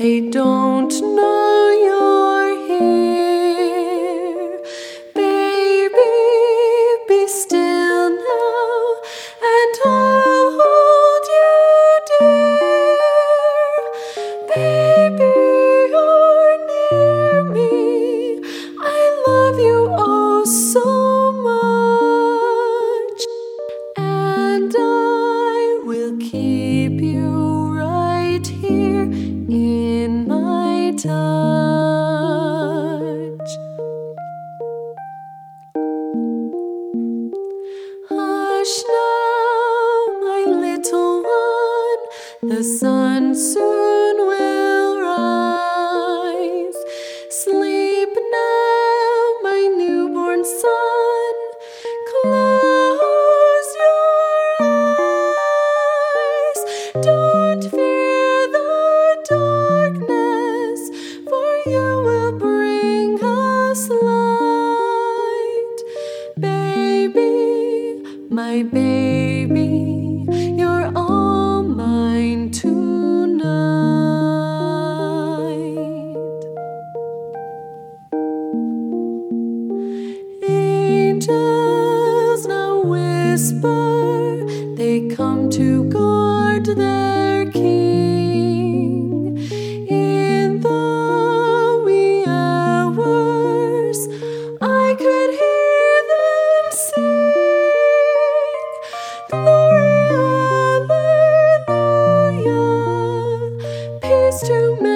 They don't know you're here. Baby, be still now, and I'll hold you dear. Baby, you're near me. I love you oh so much, and I will keep you right here in my touch. Hush now, my little one, the sun soon will rise. Sleep now, my newborn son, close your eyes. Don't fear the darkness, for you will bring us light. Baby, my baby, you're all mine tonight. Angels now whisper, they come to guard their king. In the wee hours, I could hear them sing, Glory, Hallelujah, peace to men.